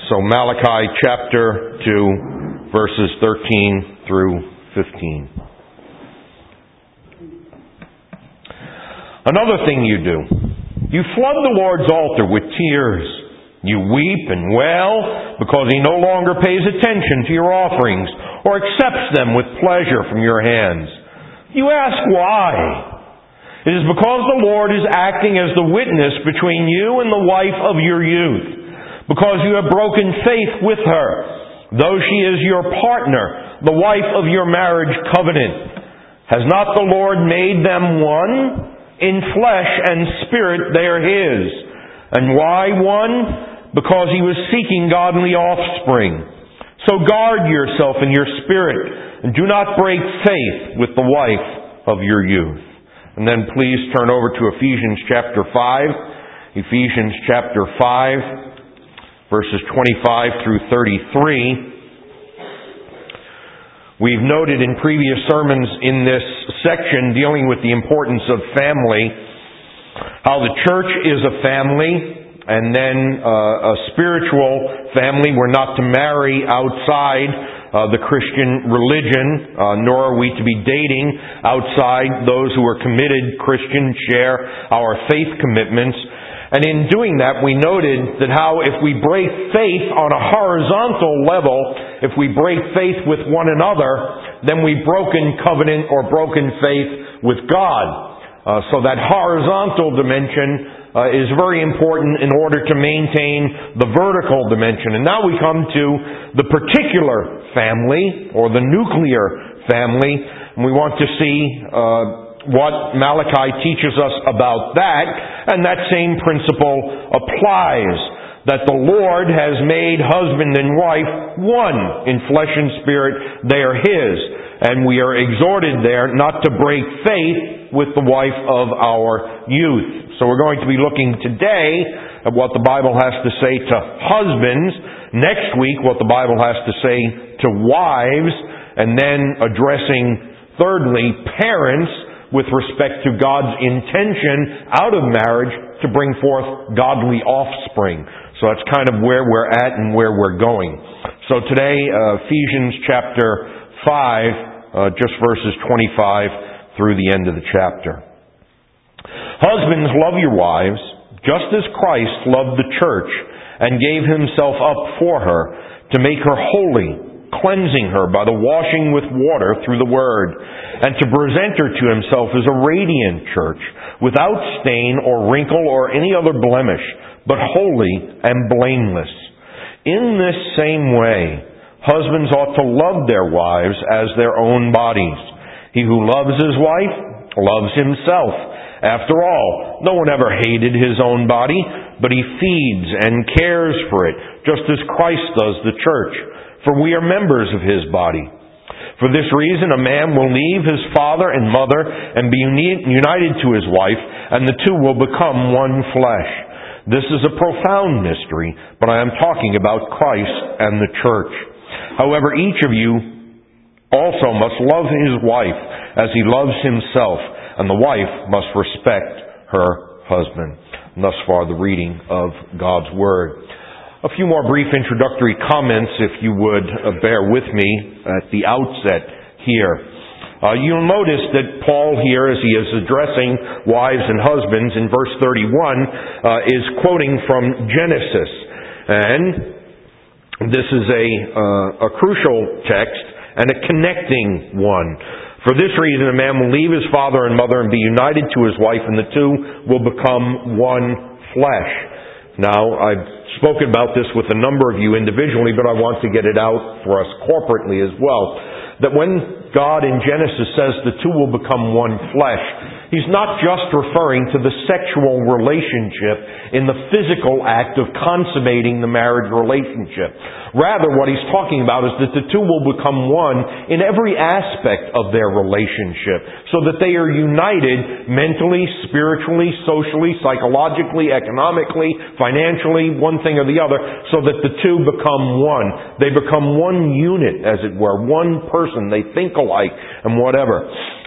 So Malachi chapter 2, verses 13 through 15. Another thing you do, you flood the Lord's altar with tears. You weep and wail because He no longer pays attention to your offerings or accepts them with pleasure from your hands. You ask why? It is because the Lord is acting as the witness between you and the wife of your youth, because you have broken faith with her, though she is your partner, the wife of your marriage covenant. Has not the Lord made them one? In flesh and spirit they are His. And why one? Because He was seeking godly offspring. So guard yourself in your spirit, and do not break faith with the wife of your youth. And then please turn over to Ephesians chapter 5. Ephesians chapter 5, verses 25 through 33. We've noted in previous sermons in this section dealing with the importance of family, how the church is a family, and then a spiritual family. We're not to marry outside the Christian religion, nor are we to be dating outside those who are committed Christians, share our faith commitments. And in doing that, we noted that how if we break faith on a horizontal level, if we break faith with one another, then we've broken covenant or broken faith with God. So that horizontal dimension is very important in order to maintain the vertical dimension. And now we come to the particular family, or the nuclear family, and we want to see what Malachi teaches us about that, and that same principle applies, that the Lord has made husband and wife one in flesh and spirit. They are His, and we are exhorted there not to break faith with the wife of our youth. So we're going to be looking today at what the Bible has to say to husbands, next week what the Bible has to say to wives, and then addressing, thirdly, parents with respect to God's intention out of marriage to bring forth godly offspring. So that's kind of where we're at and where we're going. So today, Ephesians chapter 5, just verses 25 through the end of the chapter. Husbands, love your wives, just as Christ loved the church and gave Himself up for her to make her holy, cleansing her by the washing with water through the Word, and to present her to Himself as a radiant church, without stain or wrinkle or any other blemish, but holy and blameless. In this same way, husbands ought to love their wives as their own bodies. He who loves his wife loves himself. After all, no one ever hated his own body, but he feeds and cares for it, just as Christ does the church. For we are members of His body. For this reason, a man will leave his father and mother and be united to his wife, and the two will become one flesh. This is a profound mystery, but I am talking about Christ and the church. However, each of you also must love his wife as he loves himself, and the wife must respect her husband. And thus far, the reading of God's Word. A few more brief introductory comments, if you would bear with me at the outset here. You'll notice that Paul here, as he is addressing wives and husbands in verse 31, is quoting from Genesis. And this is a crucial text and a connecting one. For this reason, a man will leave his father and mother and be united to his wife, and the two will become one flesh. Now, I've spoken about this with a number of you individually, but I want to get it out for us corporately as well. That when God in Genesis says the two will become one flesh, He's not just referring to the sexual relationship in the physical act of consummating the marriage relationship. Rather, what He's talking about is that the two will become one in every aspect of their relationship, so that they are united mentally, spiritually, socially, psychologically, economically, financially, one thing or the other, so that the two become one. They become one unit, as it were, one person. They think alike and whatever.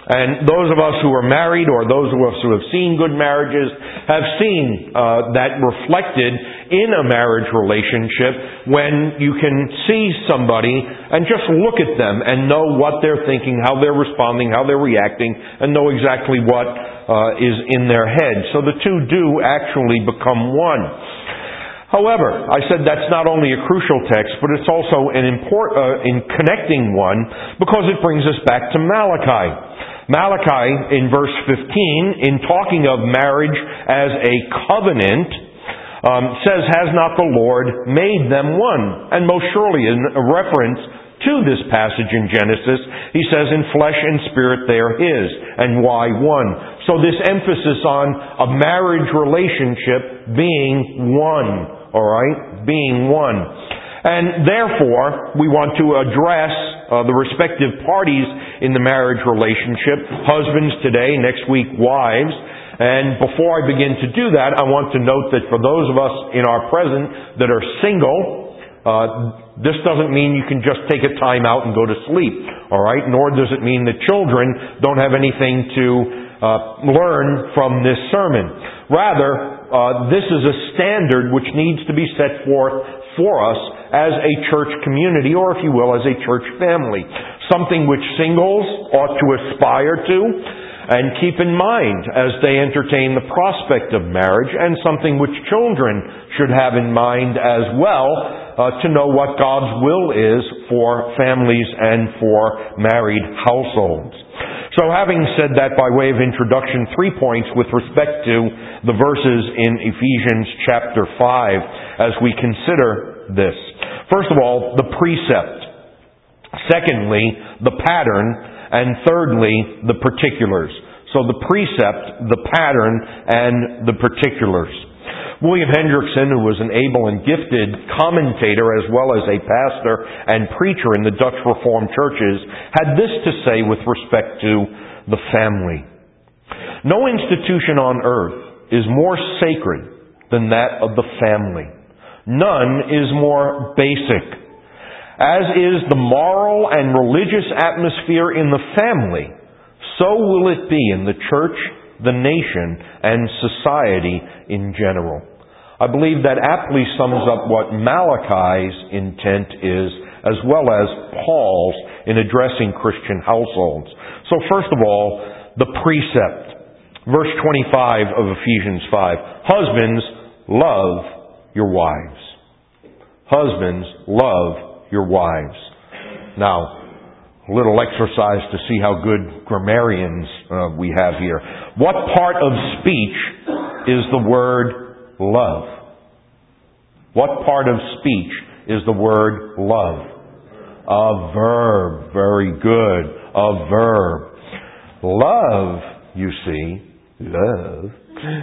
And those of us who are married, or those of us who have seen good marriages, have seen that reflected in a marriage relationship when you can see somebody and just look at them and know what they're thinking, how they're responding, how they're reacting, and know exactly what is in their head. So the two do actually become one. However, I said that's not only a crucial text, but it's also an in connecting one, because it brings us back to Malachi. Malachi, in verse 15, in talking of marriage as a covenant, says, "Has not the Lord made them one?" And most surely in a reference to this passage in Genesis, he says, "In flesh and spirit they are His." And why one? So this emphasis on a marriage relationship being one. All right? Being one. And therefore, we want to address the respective parties in the marriage relationship. Husbands today, next week wives. And before I begin to do that, I want to note that for those of us in our present that are single, this doesn't mean you can just take a time out and go to sleep. All right? Nor does it mean that children don't have anything to learn from this sermon. Rather, this is a standard which needs to be set forth for us as a church community, or if you will, as a church family. Something which singles ought to aspire to and keep in mind as they entertain the prospect of marriage, and something which children should have in mind as well, to know what God's will is for families and for married households. So having said that by way of introduction, 3 points with respect to the verses in Ephesians chapter 5 as we consider this. First of all, the precept. Secondly, the pattern. And thirdly, the particulars. So the precept, the pattern, and the particulars. William Hendrickson, who was an able and gifted commentator as well as a pastor and preacher in the Dutch Reformed churches, had this to say with respect to the family. No institution on earth is more sacred than that of the family. None is more basic. As is the moral and religious atmosphere in the family, so will it be in the church, the nation, and society in general. I believe that aptly sums up what Malachi's intent is, as well as Paul's in addressing Christian households. So first of all, the precept. Verse 25 of Ephesians 5. Husbands, love your wives. Husbands, love your wives. Now, a little exercise to see how good grammarians we have here. What part of speech is the word love? What part of speech is the word love? A verb. Very good. A verb. Love, you see, love.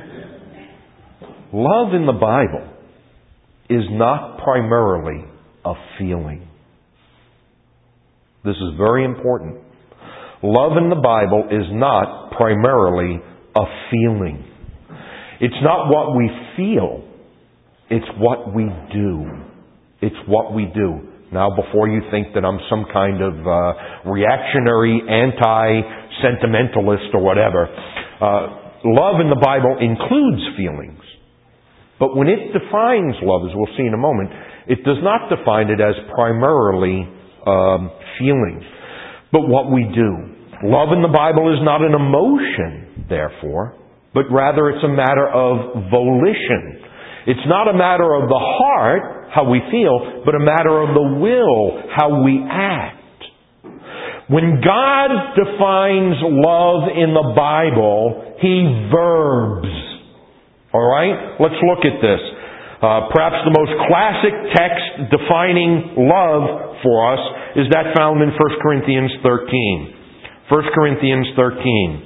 Love in the Bible is not primarily a feeling. This is very important. Love in the Bible is not primarily a feeling. It's not what we feel. It's what we do. It's what we do. Now, before you think that I'm some kind of reactionary, anti-sentimentalist or whatever, love in the Bible includes feelings. But when it defines love, as we'll see in a moment, it does not define it as primarily feelings, but what we do. Love in the Bible is not an emotion, therefore, but rather it's a matter of volition. It's not a matter of the heart, how we feel, but a matter of the will, how we act. When God defines love in the Bible, He verbs. Alright? Let's look at this. Perhaps the most classic text defining love for us is that found in 1 Corinthians 13. 1 Corinthians 13.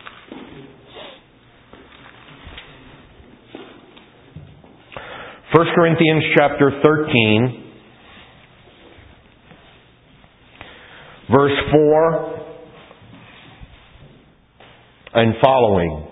First Corinthians chapter 13, verse 4 and following.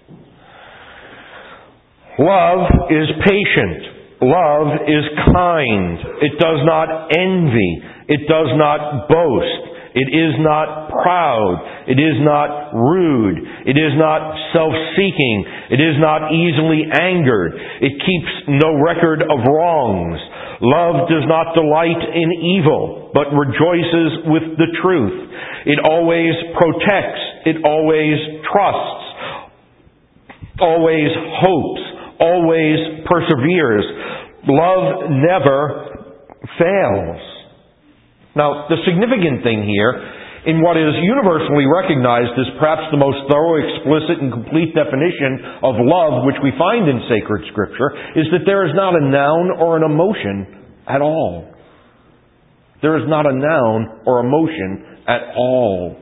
Love is patient. Love is kind. It does not envy. It does not boast. It is not proud. It is not rude. It is not self-seeking. It is not easily angered. It keeps no record of wrongs. Love does not delight in evil, but rejoices with the truth. It always protects. It always trusts. Always hopes. Always perseveres. Love never fails. Now, the significant thing here, in what is universally recognized as perhaps the most thorough, explicit, and complete definition of love which we find in sacred Scripture, is that there is not a noun or an emotion at all. There is not a noun or emotion at all.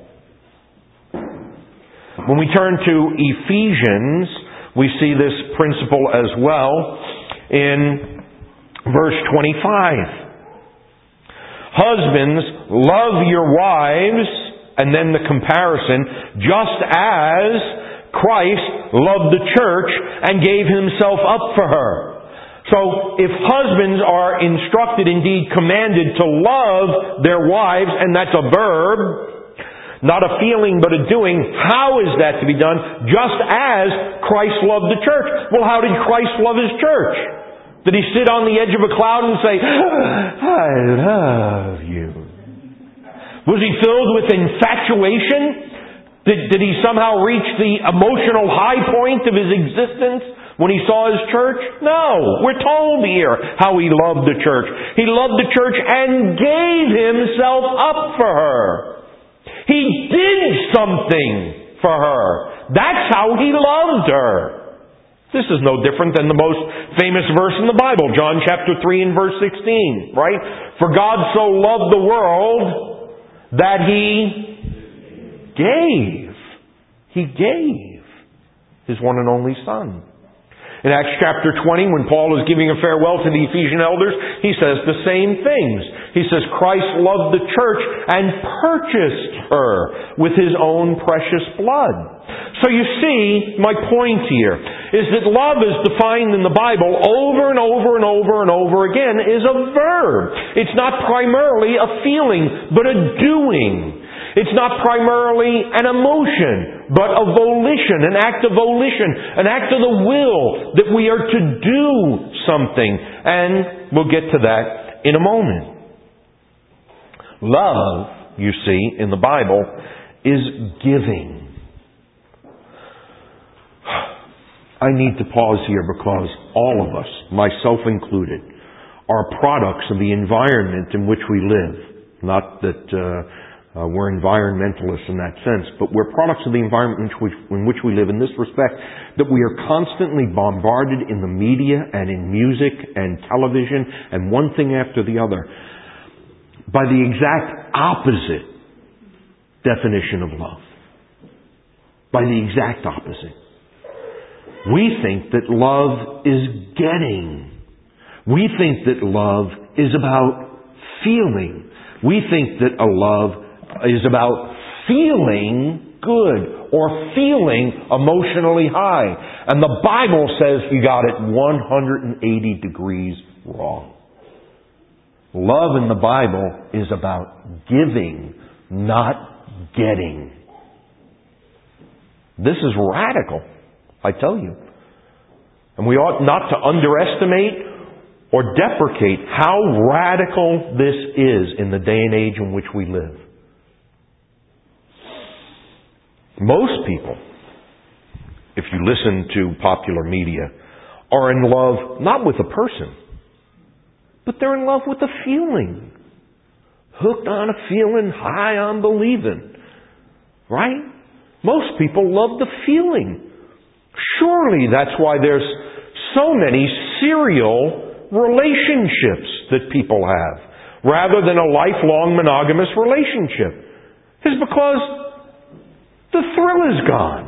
When we turn to Ephesians, we see this principle as well in verse 25. Husbands, love your wives, and then the comparison, just as Christ loved the church and gave himself up for her. So, if husbands are instructed, indeed commanded, to love their wives, and that's a verb, not a feeling but a doing, how is that to be done? Just as Christ loved the church. Well, how did Christ love his church? Did he sit on the edge of a cloud and say, I love you? Was he filled with infatuation? Did he somehow reach the emotional high point of his existence when he saw his church? No. We're told here how he loved the church. He loved the church and gave himself up for her. He did something for her. That's how he loved her. This is no different than the most famous verse in the Bible, John chapter 3 and verse 16, right? For God so loved the world that He gave. He gave His one and only Son. In Acts chapter 20, when Paul is giving a farewell to the Ephesian elders, he says the same things. He says, Christ loved the church and purchased her with His own precious blood. So you see, my point here is that love is defined in the Bible over and over and over and over again is a verb. It's not primarily a feeling, but a doing. It's not primarily an emotion, but a volition, an act of volition, an act of the will that we are to do something. And we'll get to that in a moment. Love, you see, in the Bible, is giving. I need to pause here because all of us, myself included, are products of the environment in which we live. Not that we're environmentalists in that sense, but we're products of the environment in which we live in this respect, that we are constantly bombarded in the media and in music and television and one thing after the other by the exact opposite definition of love. By the exact opposite. We think that love is getting. We think that love is about feeling. We think that a love is about feeling good or feeling emotionally high. And the Bible says you got it 180 degrees wrong. Love in the Bible is about giving, not getting. This is radical, I tell you. And we ought not to underestimate or deprecate how radical this is in the day and age in which we live. Most people, if you listen to popular media, are in love not with a person, but they're in love with a feeling. Hooked on a feeling, high on believing. Right? Most people love the feeling. Surely that's why there's so many serial relationships that people have, rather than a lifelong monogamous relationship. Is because the thrill is gone.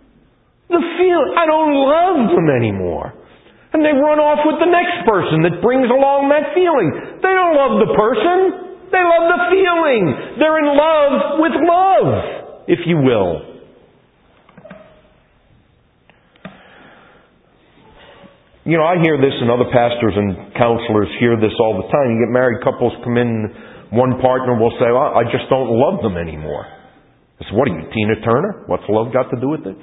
I don't love them anymore. And they run off with the next person that brings along that feeling. They don't love the person. They love the feeling. They're in love with love, if you will. I hear this, and other pastors and counselors hear this all the time. You get married couples come in One partner will say, well, I just don't love them anymore. I said, what are you, Tina Turner? What's love got to do with it?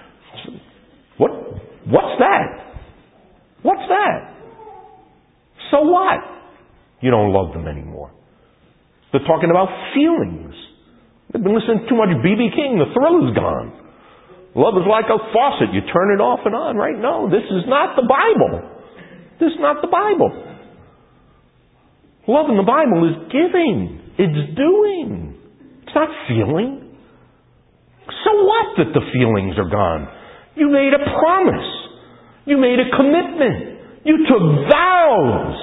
What's that? What's that? So what? You don't love them anymore. They're talking about feelings. They've been listening to too much B.B. King. The thrill is gone. Love is like a faucet. You turn it off and on, right? No, this is not the Bible. This is not the Bible. Love in the Bible is giving. It's doing. It's not feeling. So what that the feelings are gone? You made a promise. You made a commitment. You took vows.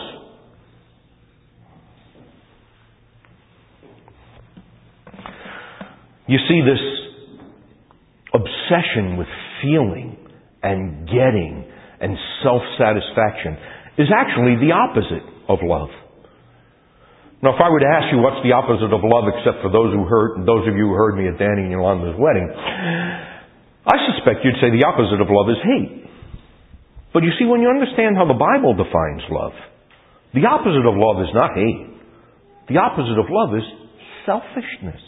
You see, this obsession with feeling and getting and self-satisfaction is actually the opposite of love. Now, if I were to ask you what's the opposite of love, except for those of you who heard me at Danny and Yolanda's wedding, I suspect you'd say the opposite of love is hate. But you see, when you understand how the Bible defines love, the opposite of love is not hate. The opposite of love is selfishness.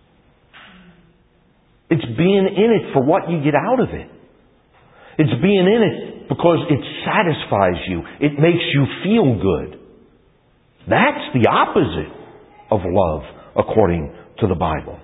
It's being in it for what you get out of it. It's being in it because it satisfies you. It makes you feel good. That's the opposite of love, according to the Bible.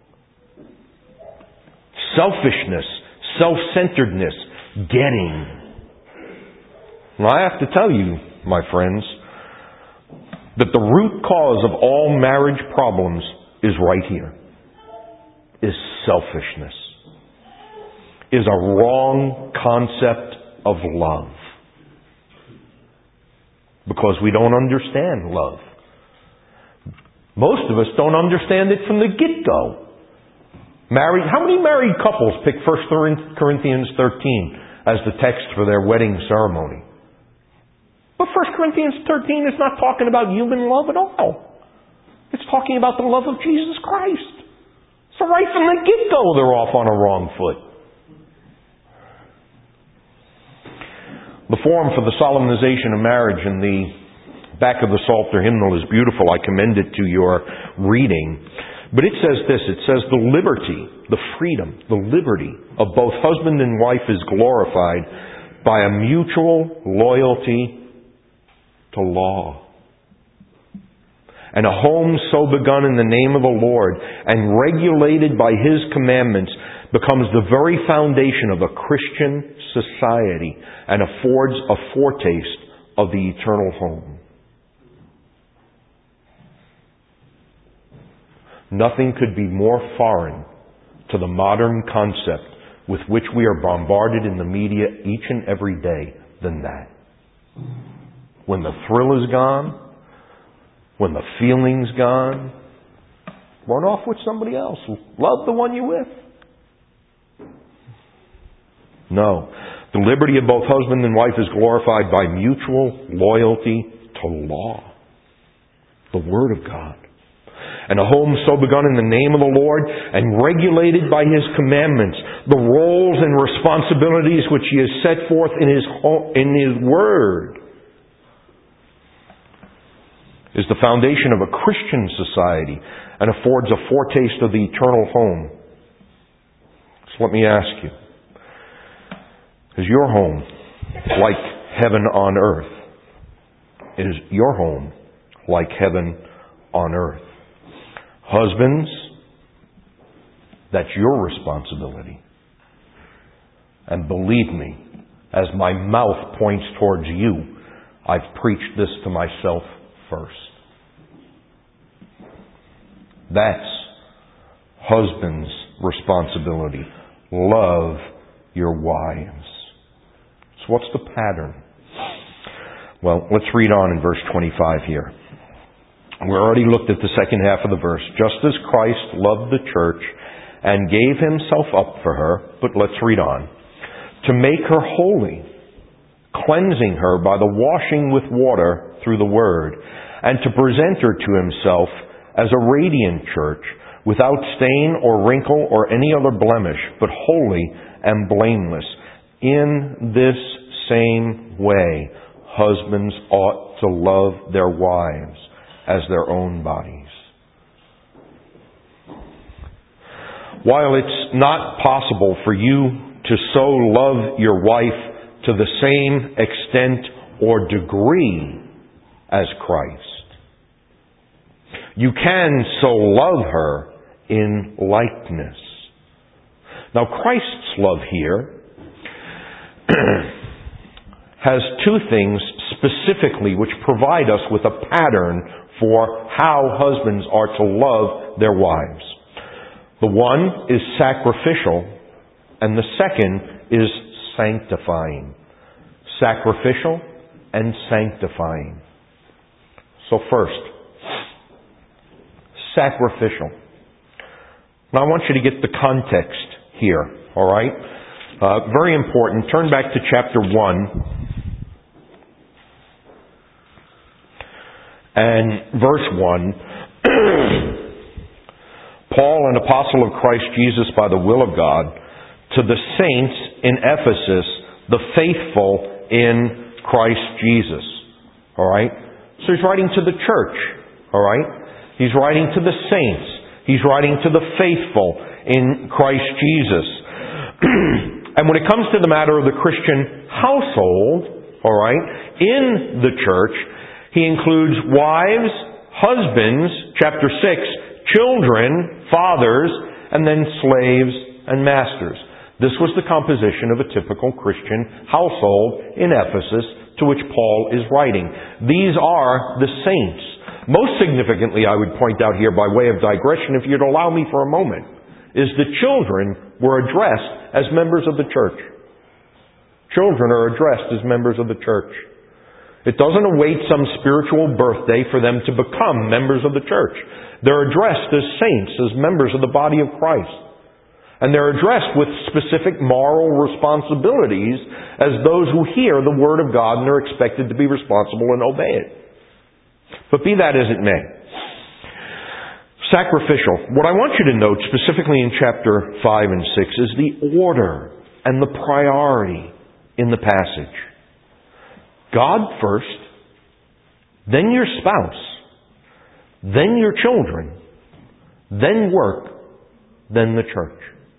Selfishness, self-centeredness, getting. Now, I have to tell you, my friends, that the root cause of all marriage problems is right here. Is selfishness. Is a wrong concept of love. Because we don't understand love. Most of us don't understand it from the get-go. How many married couples pick 1 Corinthians 13 as the text for their wedding ceremony? But 1 Corinthians 13 is not talking about human love at all. It's talking about the love of Jesus Christ. So right from the get-go, they're off on a wrong foot. The form for the solemnization of marriage in the back of the Psalter hymnal is beautiful. I commend it to your reading. But it says this, it says the liberty, the freedom, the liberty of both husband and wife is glorified by a mutual loyalty to law. And a home so begun in the name of the Lord and regulated by His commandments becomes the very foundation of a Christian society and affords a foretaste of the eternal home. Nothing could be more foreign to the modern concept with which we are bombarded in the media each and every day than that. When the thrill is gone, when the feeling's gone, run off with somebody else. Love the one you're with. No. The liberty of both husband and wife is glorified by mutual loyalty to law. The Word of God. And a home so begun in the name of the Lord and regulated by His commandments, the roles and responsibilities which He has set forth in His Word, is the foundation of a Christian society and affords a foretaste of the eternal home. So let me ask you, is your home like heaven on earth? Is your home like heaven on earth? Husbands, that's your responsibility. And believe me, as my mouth points towards you, I've preached this to myself first. That's husband's responsibility. Love your wives. So what's the pattern? Well, let's read on in verse 25 here. We already looked at the second half of the verse. Just as Christ loved the church and gave Himself up for her, but let's read on. To make her holy, cleansing her by the washing with water through the Word, and to present her to Himself as a radiant church, without stain or wrinkle or any other blemish, but holy and blameless. In this same way, husbands ought to love their wives as their own bodies. While it's not possible for you to so love your wife to the same extent or degree as Christ, you can so love her in likeness. Now, Christ's love here has two things specifically which provide us with a pattern for how husbands are to love their wives. The one is sacrificial, and the second is sanctifying. Sacrificial and sanctifying. So first, sacrificial. Now I want you to get the context here, all right? Very important. Turn back to chapter 1 and verse 1. Paul, an apostle of Christ Jesus by the will of God, to the saints in Ephesus, the faithful in Christ Jesus. All right? So he's writing to the church. All right? He's writing to the saints. He's writing to the faithful in Christ Jesus. And when it comes to the matter of the Christian household, all right, in the church, he includes wives, husbands, chapter 6, children, fathers, and then slaves and masters. This was the composition of a typical Christian household in Ephesus to which Paul is writing. These are the saints. Most significantly, I would point out here by way of digression, if you'd allow me for a moment, is the children were addressed as members of the church. Children are addressed as members of the church. It doesn't await some spiritual birthday for them to become members of the church. They're addressed as saints, as members of the body of Christ. And they're addressed with specific moral responsibilities as those who hear the Word of God and are expected to be responsible and obey it. But be that as it may. Sacrificial. What I want you to note specifically in chapter 5 and 6 is the order and the priority in the passage. God first, then your spouse, then your children, then work, then the church.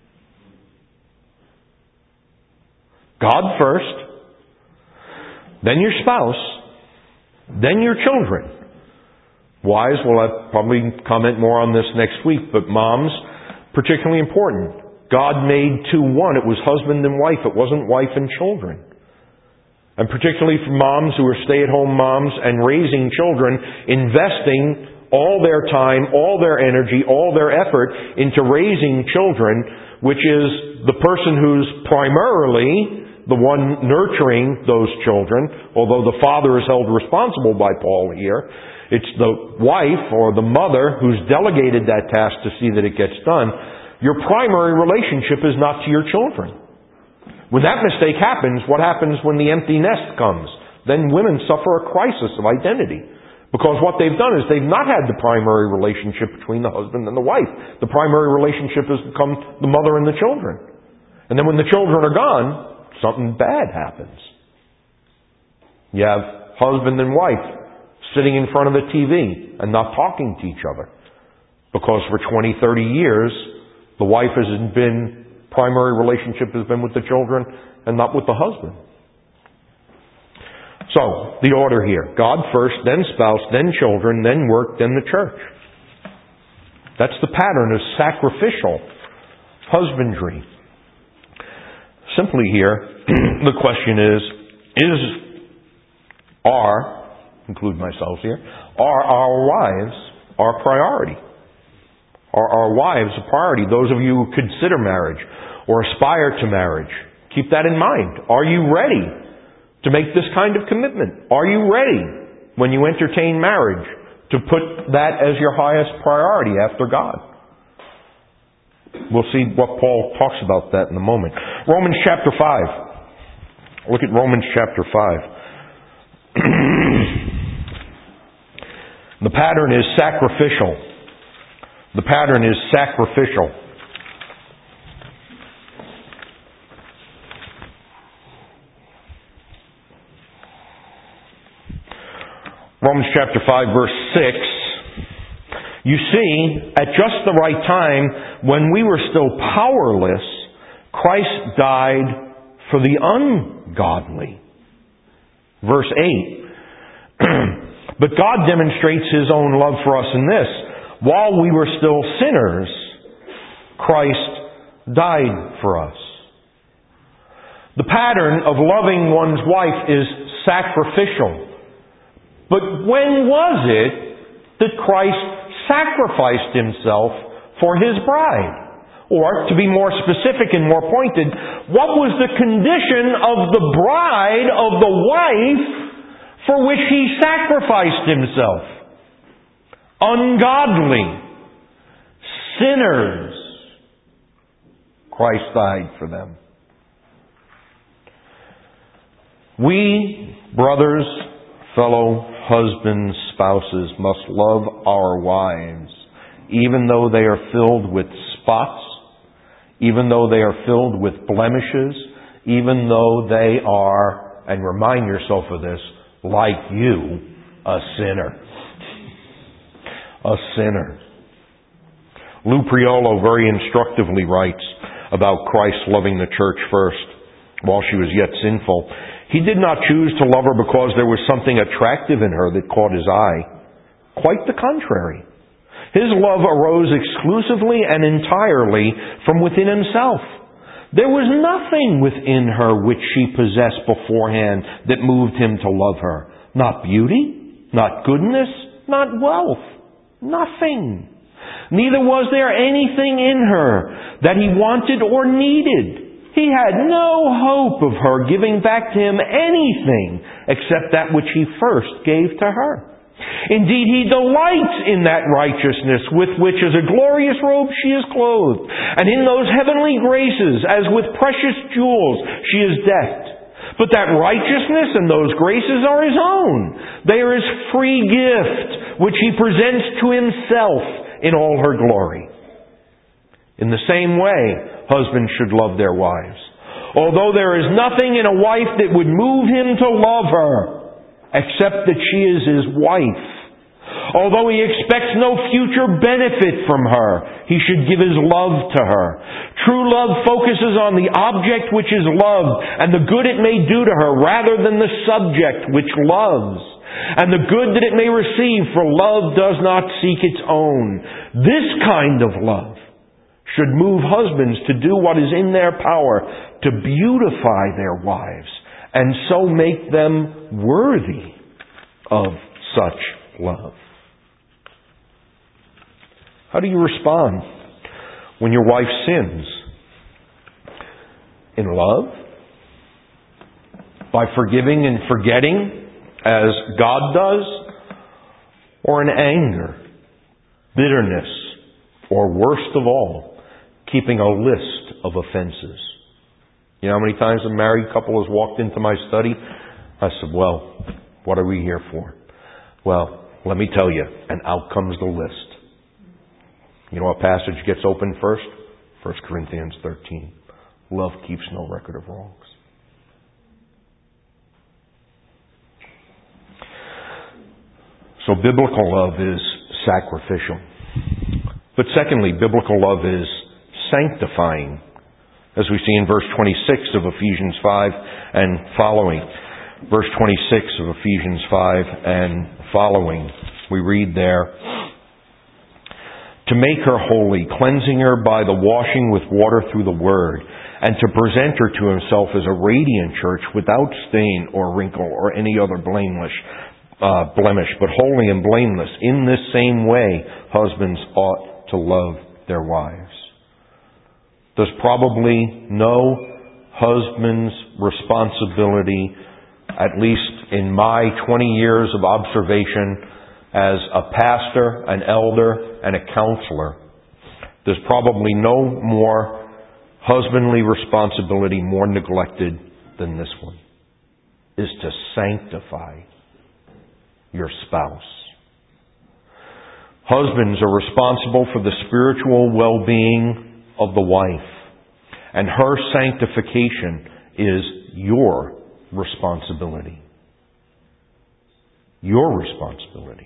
God first, then your spouse, then your children. Wives, well, I'll probably comment more on this next week, but moms, particularly important. God made two one. It was husband and wife. It wasn't wife and children. And particularly for moms who are stay-at-home moms and raising children, investing all their time, all their energy, all their effort into raising children, which is the person who's primarily the one nurturing those children, although the father is held responsible by Paul here. It's the wife or the mother who's delegated that task to see that it gets done. Your primary relationship is not to your children. When that mistake happens, what happens when the empty nest comes? Then women suffer a crisis of identity. Because what they've done is they've not had the primary relationship between the husband and the wife. The primary relationship has become the mother and the children. And then when the children are gone, something bad happens. You have husband and wife sitting in front of the TV and not talking to each other. Because for 20, 30 years, the wife hasn't been, primary relationship has been with the children and not with the husband. So, the order here. God first, then spouse, then children, then work, then the church. That's the pattern of sacrificial husbandry. Simply here, the question include myself here, are our wives our priority? Are our wives a priority? Those of you who consider marriage or aspire to marriage, keep that in mind. Are you ready to make this kind of commitment? Are you ready, when you entertain marriage, to put that as your highest priority after God? We'll see what Paul talks about that in a moment. Romans chapter 5. Look at Romans chapter 5. The pattern is sacrificial. The pattern is sacrificial. Romans chapter 5, verse 6. You see, at just the right time, when we were still powerless, Christ died for the ungodly. Verse 8. But God demonstrates His own love for us in this. While we were still sinners, Christ died for us. The pattern of loving one's wife is sacrificial. But when was it that Christ sacrificed Himself for His bride? Or, to be more specific and more pointed, what was the condition of the bride, of the wife, for which He sacrificed Himself? Ungodly. Sinners. Christ died for them. We, brothers, fellow husbands, spouses, must love our wives, even though they are filled with spots, even though they are filled with blemishes, even though they are, and remind yourself of this, like you, a sinner. A sinner. Lou Priolo very instructively writes about Christ loving the church first, while she was yet sinful. He did not choose to love her because there was something attractive in her that caught His eye. Quite the contrary. His love arose exclusively and entirely from within Himself. There was nothing within her which she possessed beforehand that moved Him to love her. Not beauty, not goodness, not wealth. Nothing. Neither was there anything in her that He wanted or needed. He had no hope of her giving back to Him anything except that which He first gave to her. Indeed, He delights in that righteousness with which as a glorious robe she is clothed, and in those heavenly graces as with precious jewels she is decked. But that righteousness and those graces are His own. They are His free gift, which He presents to Himself in all her glory. In the same way, husbands should love their wives. Although there is nothing in a wife that would move him to love her, except that she is his wife. Although he expects no future benefit from her, he should give his love to her. True love focuses on the object which is loved and the good it may do to her rather than the subject which loves, and the good that it may receive, for love does not seek its own. This kind of love should move husbands to do what is in their power to beautify their wives and so make them worthy of such love. How do you respond when your wife sins? In love? By forgiving and forgetting as God does? Or in anger, bitterness, or worst of all, keeping a list of offenses? You know how many times a married couple has walked into my study? I said, well, what are we here for? Well, let me tell you, and out comes the list. You know what passage gets opened first? 1 Corinthians 13. Love keeps no record of wrongs. So biblical love is sacrificial. But secondly, biblical love is sanctifying, as we see in verse 26 of Ephesians 5 and following. Verse 26 of Ephesians 5 and following, we read there, to make her holy, cleansing her by the washing with water through the word, and to present her to Himself as a radiant church without stain or wrinkle or any other blemish, but holy and blameless. In this same way, husbands ought to love their wives. There's probably no husband's responsibility, at least in my 20 years of observation as a pastor, an elder, and a counselor, there's probably no more husbandly responsibility more neglected than this one, is to sanctify your spouse. Husbands are responsible for the spiritual well-being of the wife, and her sanctification is your responsibility. your responsibility.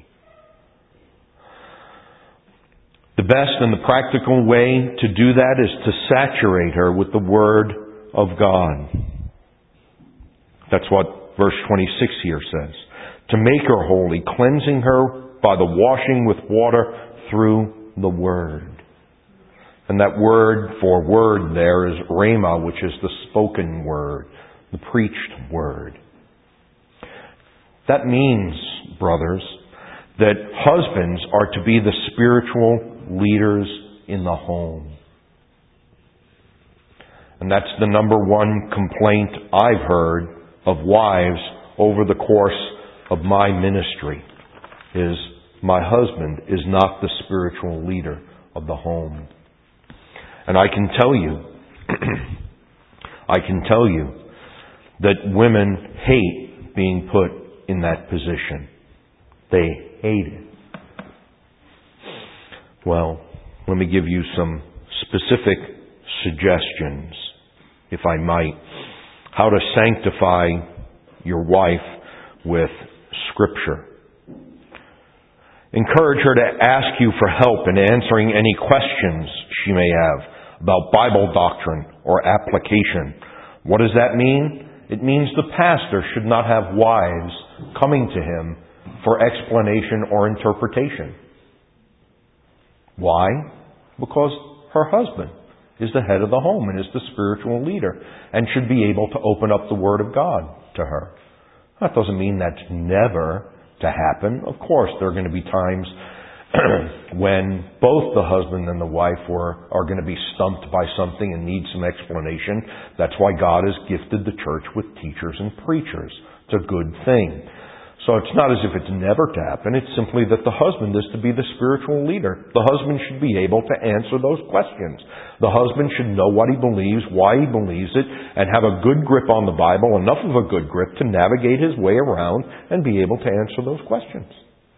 The best and the practical way to do that is to saturate her with the Word of God. That's what verse 26 here says. To make her holy, cleansing her by the washing with water through the Word. And that word for word there is rhema, which is the spoken word, the preached word. That means, brothers, that husbands are to be the spiritual leaders in the home. And that's the number one complaint I've heard of wives over the course of my ministry, is my husband is not the spiritual leader of the home. And I can tell you that women hate being put in that position. They hate it. Well, let me give you some specific suggestions, if I might, how to sanctify your wife with Scripture. Encourage her to ask you for help in answering any questions she may have about Bible doctrine or application. What does that mean? It means the pastor should not have wives coming to him for explanation or interpretation. Why? Because her husband is the head of the home and is the spiritual leader and should be able to open up the Word of God to her. That doesn't mean that's never to happen. Of course, there are going to be times when both the husband and the wife are going to be stumped by something and need some explanation. That's why God has gifted the church with teachers and preachers. It's a good thing. So it's not as if it's never to happen. It's simply that the husband is to be the spiritual leader. The husband should be able to answer those questions. The husband should know what he believes, why he believes it, and have a good grip on the Bible, enough of a good grip to navigate his way around and be able to answer those questions.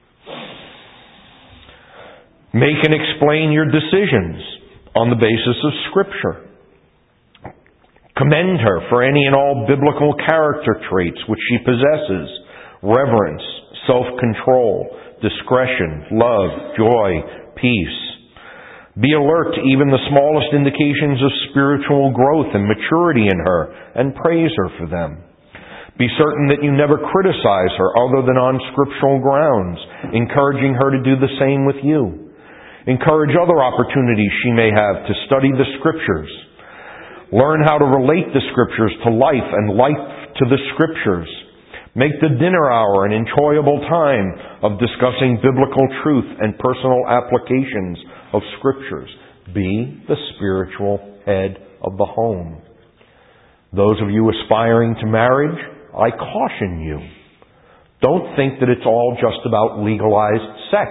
Make and explain your decisions on the basis of Scripture. Commend her for any and all biblical character traits which she possesses: reverence, self-control, discretion, love, joy, peace. Be alert to even the smallest indications of spiritual growth and maturity in her, and praise her for them. Be certain that you never criticize her other than on scriptural grounds, encouraging her to do the same with you. Encourage other opportunities she may have to study the Scriptures. Learn how to relate the Scriptures to life and life to the Scriptures. Make the dinner hour an enjoyable time of discussing biblical truth and personal applications of Scriptures. Be the spiritual head of the home. Those of you aspiring to marriage, I caution you. Don't think that it's all just about legalized sex.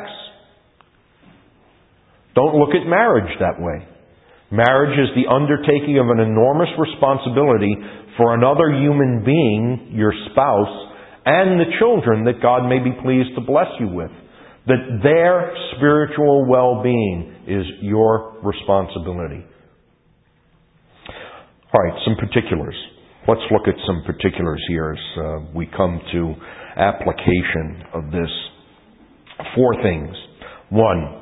Don't look at marriage that way. Marriage is the undertaking of an enormous responsibility for another human being, your spouse, and the children that God may be pleased to bless you with. That their spiritual well-being is your responsibility. All right, some particulars. Let's look at some particulars here as we come to application of this. 4 things. 1,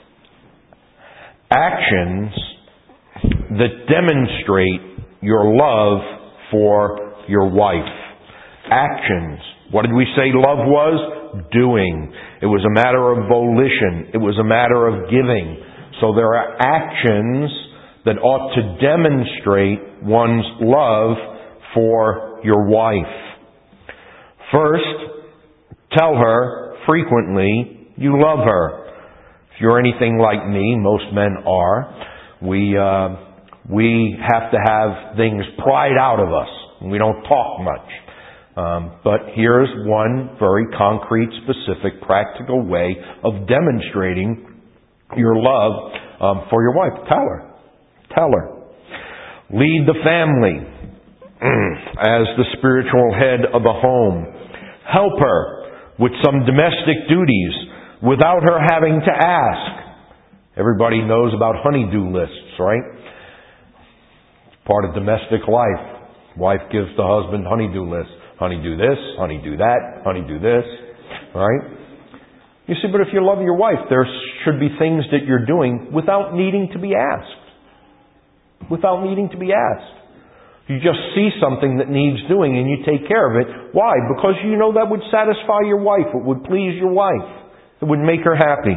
actions that demonstrate your love for your wife. Actions. What did we say love was? Doing. It was a matter of volition. It was a matter of giving. So there are actions that ought to demonstrate one's love for your wife. First, tell her frequently you love her. If you're anything like me, most men are, we have to have things pried out of us. We don't talk much. But here's one very concrete, specific, practical way of demonstrating your love for your wife. Tell her. Tell her. Lead the family as the spiritual head of the home. Help her with some domestic duties without her having to ask. Everybody knows about honey-do lists, right? It's part of domestic life. Wife gives the husband honey-do lists. Honey, do this. Honey, do that. Honey, do this. Right? You see, but if you love your wife, there should be things that you're doing without needing to be asked. Without needing to be asked. You just see something that needs doing and you take care of it. Why? Because you know that would satisfy your wife. It would please your wife. It would make her happy.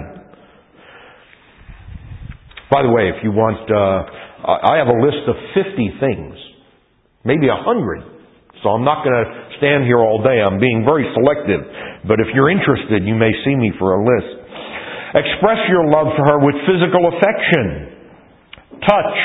By the way, if you want, I have a list of 50 things. Maybe 100. So I'm not going to stand here all day. I'm being very selective. But if you're interested, you may see me for a list. Express your love for her with physical affection. Touch.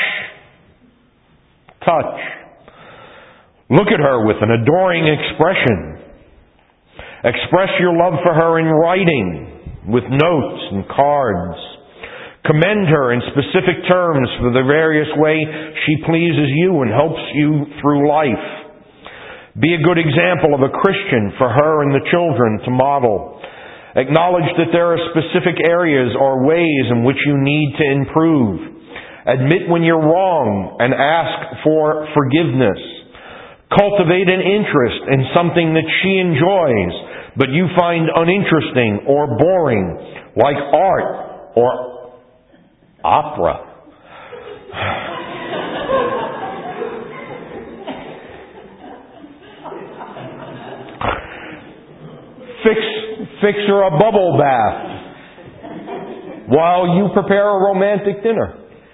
Look at her with an adoring expression. Express your love for her in writing, with notes and cards. Commend her in specific terms for the various way she pleases you and helps you through life. Be a good example of a Christian for her and the children to model. Acknowledge that there are specific areas or ways in which you need to improve. Admit when you're wrong and ask for forgiveness. Cultivate an interest in something that she enjoys, but you find uninteresting or boring, like art or opera. Fix her a bubble bath while you prepare a romantic dinner.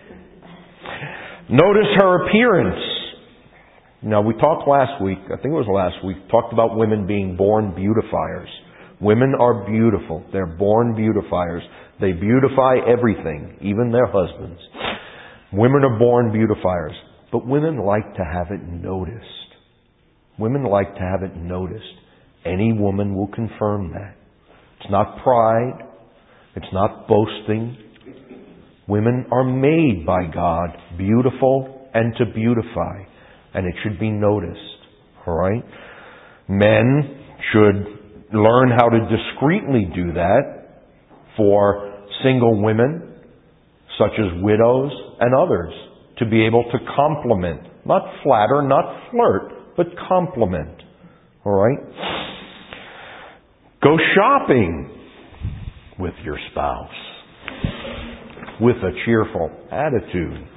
Notice her appearance. Now, we talked last week, I think it was last week, talked about women being born beautifiers. Women are beautiful. They're born beautifiers. They beautify everything, even their husbands. Women are born beautifiers. But women like to have it noticed. Women like to have it noticed. Any woman will confirm that. It's not pride. It's not boasting. Women are made by God beautiful and to beautify. And it should be noticed. Alright? Men should learn how to discreetly do that for single women, such as widows and others, to be able to compliment. Not flatter, not flirt, but compliment. Alright? Go shopping with your spouse with a cheerful attitude.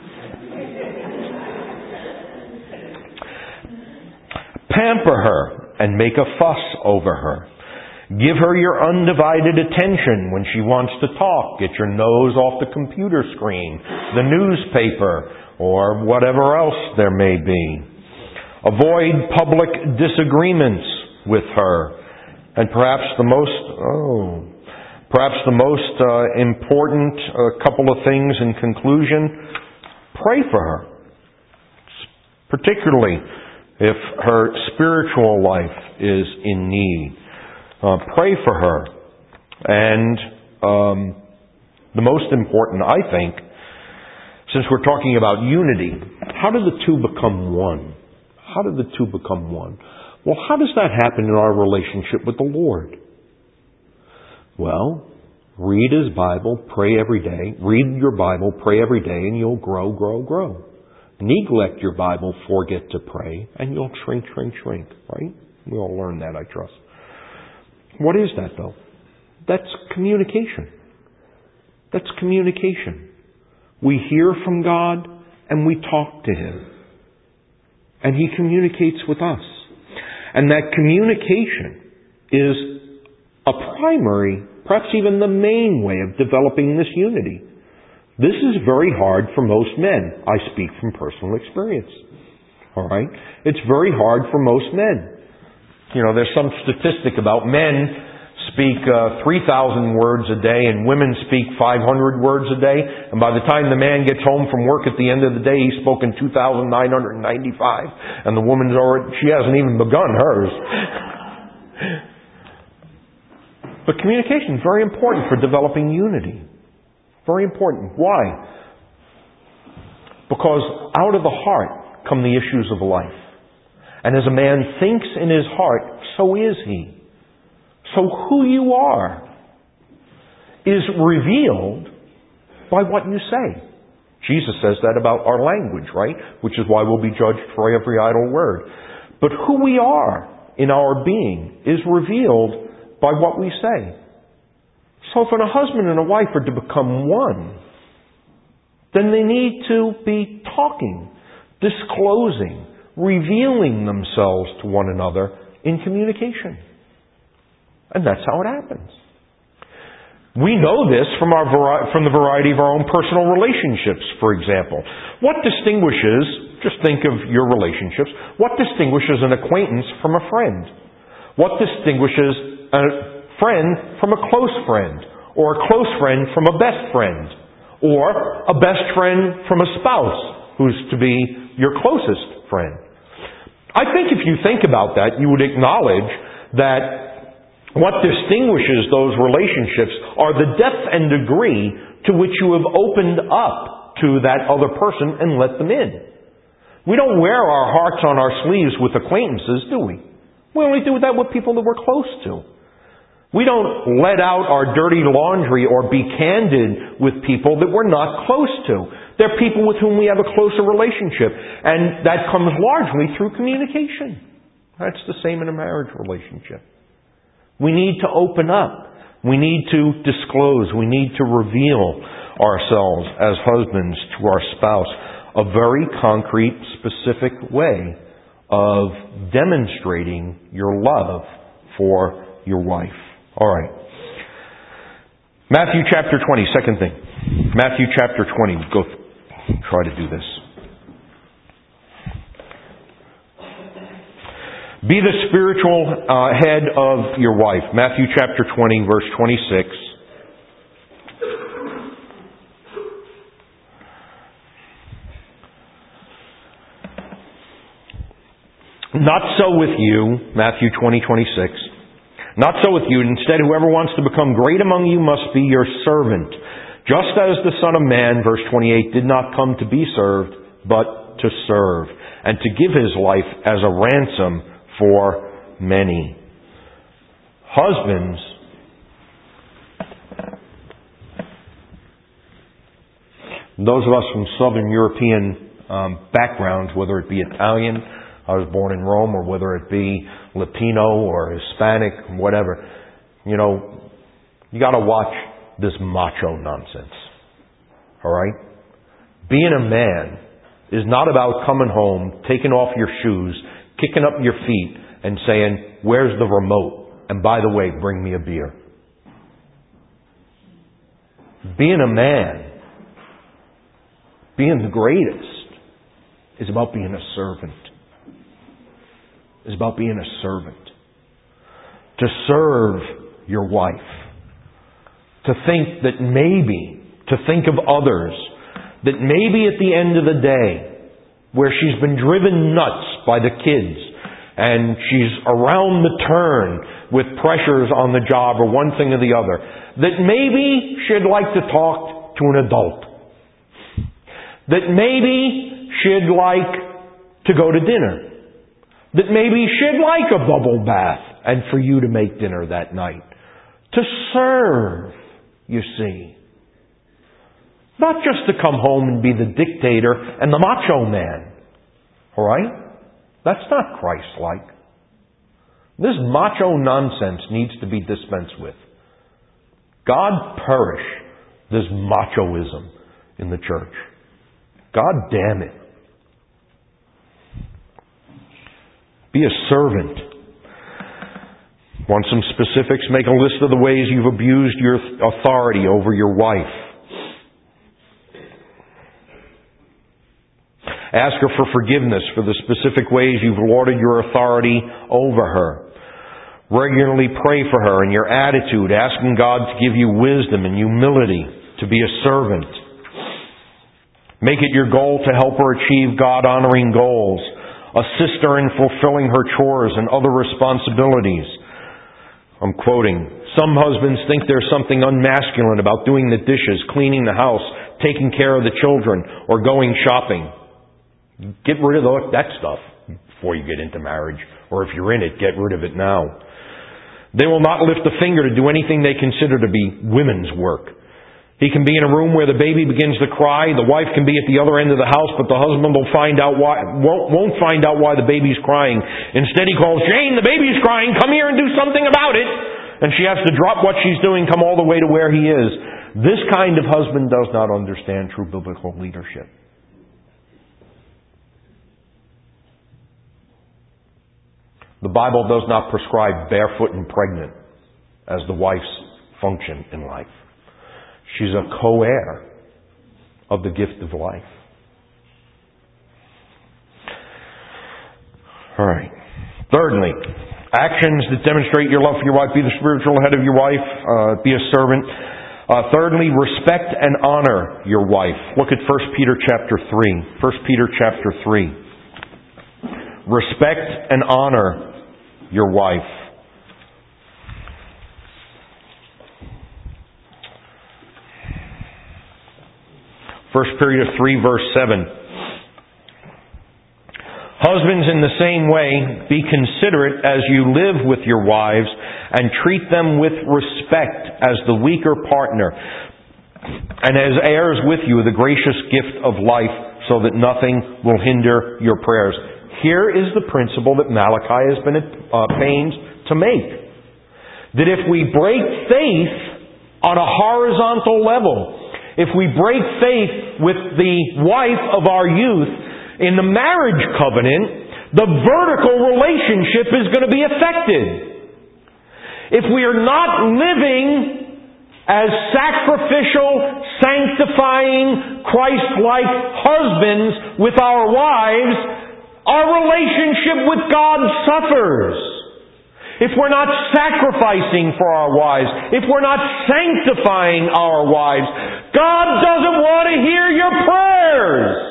Pamper her and make a fuss over her. Give her your undivided attention when she wants to talk. Get your nose off the computer screen, the newspaper, or whatever else there may be. Avoid public disagreements with her. And perhaps the most important couple of things in conclusion, pray for her. Particularly if her spiritual life is in need. Pray for her. And the most important, I think, since we're talking about unity, how do the two become one? How do the two become one? Well, how does that happen in our relationship with the Lord? Well, read His Bible, pray every day. Read your Bible, pray every day, and you'll grow. Neglect your Bible, forget to pray, and you'll shrink, right? We all learn that, I trust. What is that, though? That's communication. That's communication. We hear from God, and we talk to Him. And He communicates with us. And that communication is a primary, perhaps even the main way of developing this unity. This is very hard for most men. I speak from personal experience. Alright? It's very hard for most men. You know, there's some statistic about men speak 3,000 words a day and women speak 500 words a day. And by the time the man gets home from work at the end of the day, he's spoken 2,995. And the woman's already, she hasn't even begun hers. But communication is very important for developing unity. Very important. Why? Because out of the heart come the issues of life. And as a man thinks in his heart, so is he. So who you are is revealed by what you say. Jesus says that about our language, right? Which is why we'll be judged for every idle word. But who we are in our being is revealed by what we say. So if a husband and a wife are to become one, then they need to be talking, disclosing, revealing themselves to one another in communication. And that's how it happens. We know this from the variety of our own personal relationships, for example. What distinguishes, just think of your relationships, what distinguishes an acquaintance from a friend? What distinguishes a friend from a close friend? Or a close friend from a best friend? Or a best friend from a spouse who's to be your closest friend? I think if you think about that, you would acknowledge that what distinguishes those relationships are the depth and degree to which you have opened up to that other person and let them in. We don't wear our hearts on our sleeves with acquaintances, do we? We only do that with people that we're close to. We don't let out our dirty laundry or be candid with people that we're not close to. They're people with whom we have a closer relationship. And that comes largely through communication. That's the same in a marriage relationship. We need to open up. We need to disclose. We need to reveal ourselves as husbands to our spouse. A very concrete, specific way of demonstrating your love for your wife. All right. Matthew chapter 20, second thing. Matthew chapter 20. Go try to do this. Be the spiritual head of your wife. Matthew chapter 20, verse 26. Not so with you, Matthew 20, 26. Not so with you. Instead, whoever wants to become great among you must be your servant. Just as the Son of Man, verse 28, did not come to be served, but to serve, and to give His life as a ransom for many. Husbands, those of us from Southern European backgrounds, whether it be Italian, I was born in Rome, or whether it be Latino or Hispanic, whatever, you got to watch this macho nonsense. All right? Being a man is not about coming home, taking off your shoes, kicking up your feet, and saying, "Where's the remote? And by the way, bring me a beer." Being a man, being the greatest, is about being a servant. It's about being a servant. To serve your wife. To think that maybe, to think of others, that maybe at the end of the day, where she's been driven nuts by the kids, and she's around the turn with pressures on the job or one thing or the other, that maybe she'd like to talk to an adult. That maybe she'd like to go to dinner. That maybe she'd like a bubble bath and for you to make dinner that night. To serve, you see. Not just to come home and be the dictator and the macho man. All right? That's not Christ-like. This macho nonsense needs to be dispensed with. God perish this machoism in the church. God damn it. Be a servant. Want some specifics? Make a list of the ways you've abused your authority over your wife. Ask her for forgiveness for the specific ways you've lorded your authority over her. Regularly pray for her in your attitude, asking God to give you wisdom and humility to be a servant. Make it your goal to help her achieve God-honoring goals. Assist her in fulfilling her chores and other responsibilities. I'm quoting, "Some husbands think there's something unmasculine about doing the dishes, cleaning the house, taking care of the children, or going shopping." Get rid of that stuff before you get into marriage. Or if you're in it, get rid of it now. They will not lift a finger to do anything they consider to be women's work. He can be in a room where the baby begins to cry. The wife can be at the other end of the house, but the husband won't find out why the baby's crying. Instead, he calls, "Jane, the baby's crying. Come here and do something about it." and she has to drop what she's doing, come all the way to where he is. This kind of husband does not understand true biblical leadership. The Bible does not prescribe barefoot and pregnant as the wife's function in life. She's a co-heir of the gift of life. All right. Thirdly, actions that demonstrate your love for your wife. Be the spiritual head of your wife. Be a servant. Thirdly, respect and honor your wife. Look at 1 Peter chapter 3. 1 Peter chapter 3. Respect and honor your wife. 1 Peter 3 verse 7. Husbands, in the same way, be considerate as you live with your wives and treat them with respect as the weaker partner and as heirs with you the gracious gift of life, so that nothing will hinder your prayers. Here is the principle that Malachi has been at pains to make. That if we break faith on a horizontal level, if we break faith with the wife of our youth, in the marriage covenant, the vertical relationship is going to be affected. If we are not living as sacrificial, sanctifying, Christ-like husbands with our wives, our relationship with God suffers. If we're not sacrificing for our wives, if we're not sanctifying our wives, God doesn't want to hear your prayers.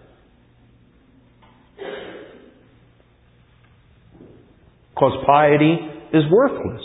Because piety is worthless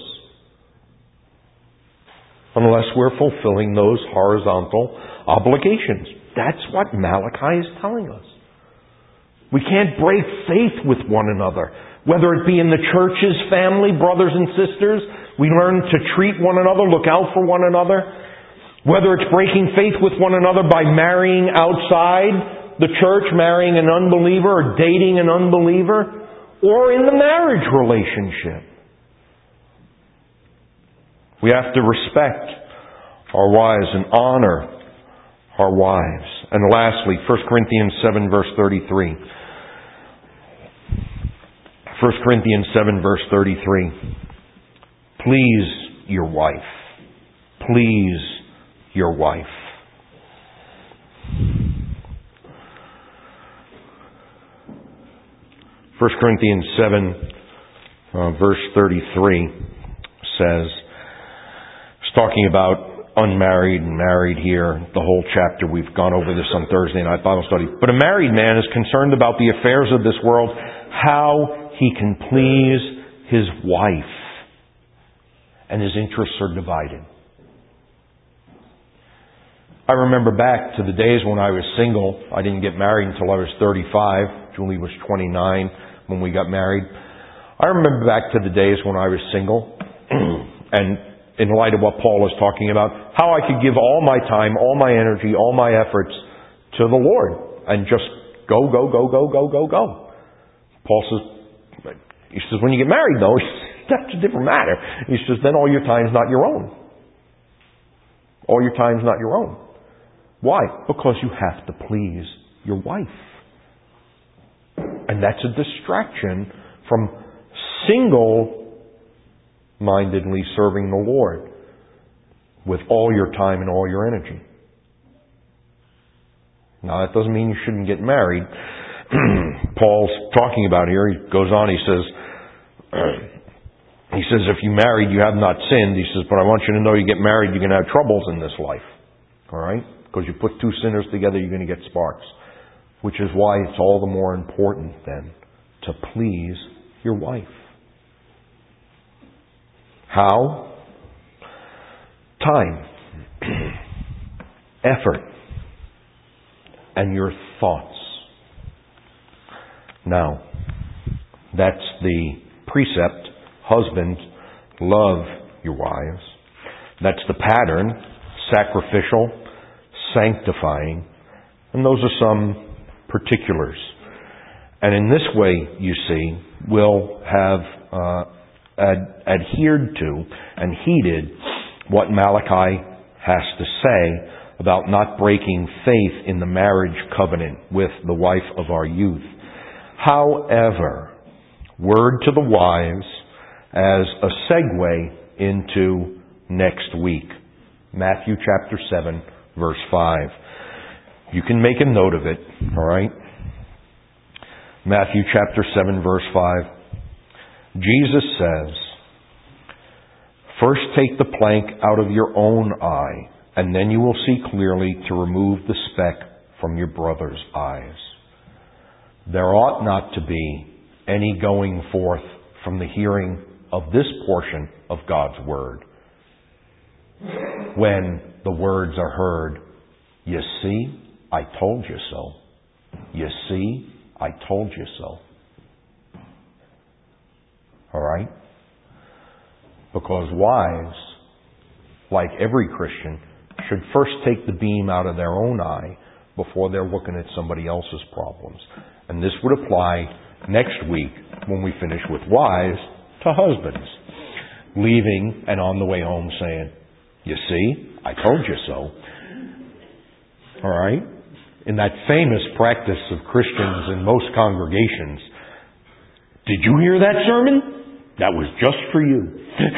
unless we're fulfilling those horizontal obligations. That's what Malachi is telling us. We can't break faith with one another. Whether it be in the church's family, brothers and sisters, we learn to treat one another, look out for one another. Whether it's breaking faith with one another by marrying outside the church, marrying an unbeliever or dating an unbeliever, or in the marriage relationship. We have to respect our wives and honor our wives. And lastly, 1 Corinthians 7 verse 33. 1 Corinthians 7 verse 33. Please your wife. Please your wife. 1 Corinthians 7 verse 33 says, it's talking about unmarried and married here, the whole chapter. We've gone over this on Thursday night Bible study. But a married man is concerned about the affairs of this world, how he can please his wife, and his interests are divided. I remember back to the days when I was single. I didn't get married until I was 35. Julie was 29 when we got married. I remember back to the days when I was single, and in light of what Paul is talking about, how I could give all my time, all my energy, all my efforts to the Lord, and just go. Paul says, when you get married though, that's a different matter. He says, then all your time's not your own. All your time's not your own. Why? Because you have to please your wife. And that's a distraction from single-mindedly serving the Lord with all your time and all your energy. Now, that doesn't mean you shouldn't get married. Paul's talking about here, he goes on, he says, if you married, you have not sinned. He says, but I want you to know you get married, you're going to have troubles in this life. All right? Because you put two sinners together, you're going to get sparks. Which is why it's all the more important then to please your wife. How? Time, effort, and your thoughts. Now, that's the precept. Husbands, love your wives. That's the pattern. Sacrificial, sanctifying. And those are some particulars. And in this way, you see, we'll have adhered to and heeded what Malachi has to say about not breaking faith in the marriage covenant with the wife of our youth. However, word to the wives as a segue into next week. Matthew chapter 7, verse 5. You can make a note of it, all right? Matthew chapter 7, verse 5. Jesus says, "First take the plank out of your own eye, and then you will see clearly to remove the speck from your brother's eyes." There ought not to be any going forth from the hearing of this portion of God's Word when the words are heard, "You see, I told you so. You see, I told you so." All right? Because wives, like every Christian, should first take the beam out of their own eye before they're looking at somebody else's problems. And this would apply next week when we finish with wives to husbands. Leaving and on the way home saying, "You see, I told you so." All right? In that famous practice of Christians in most congregations, "Did you hear that sermon? That was just for you."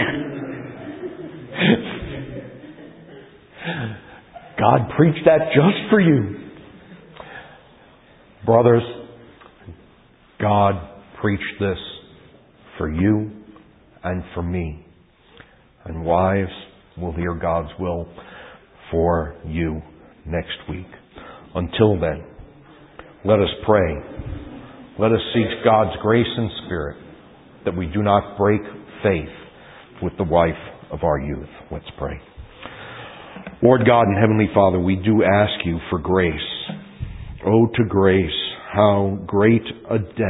God preached that just for you. Brothers, God preached this for you and for me. And wives will hear God's will for you next week. Until then, let us pray. Let us seek God's grace and Spirit that we do not break faith with the wife of our youth. Let's pray. Lord God and Heavenly Father, we do ask you for grace. Oh, to grace, how great a debt